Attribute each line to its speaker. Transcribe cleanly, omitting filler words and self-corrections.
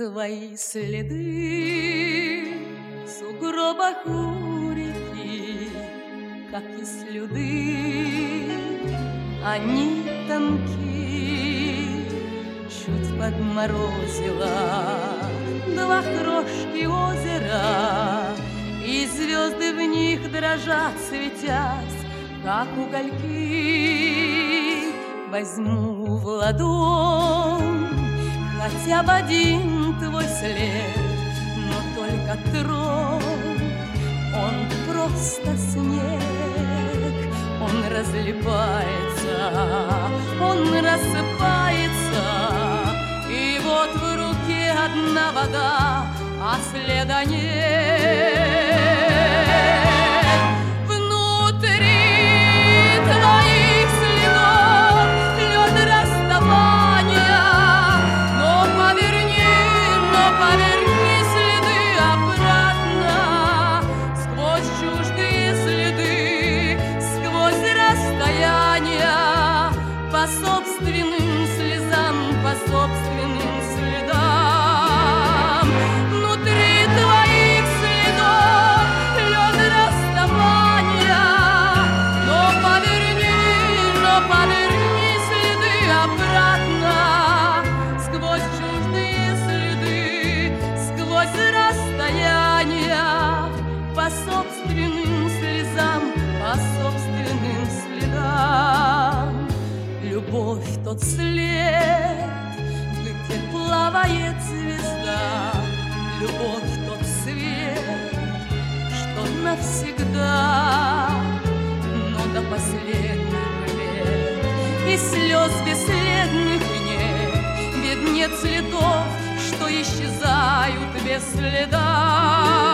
Speaker 1: Твои следы в сугробах у реки, как и слюды, они тонки. Чуть подморозило два крошки озера, и звезды в них дрожат, светясь, как угольки. Возьму в ладонь хотя бы один твой след, но только тронь, он просто снег. Он разлипается, он рассыпается, и вот в руке одна вода, а следа нет. Внутри твоих следов лед расставания, но поверни следы обратно. Сквозь чуждые следы, сквозь расстояния, по собственным слезам, по собственным следам. Внутри твоих следов лед расставания, но поверни следы обратно. Сквозь чуждые следы, сквозь расстояния, по собственным слезам, по собственным следам. Любовь — тот след, где плавает звезда. Любовь — тот свет, что навсегда. Но до последних лет и слез бесследных нет, ведь нет следов, что исчезают без следа.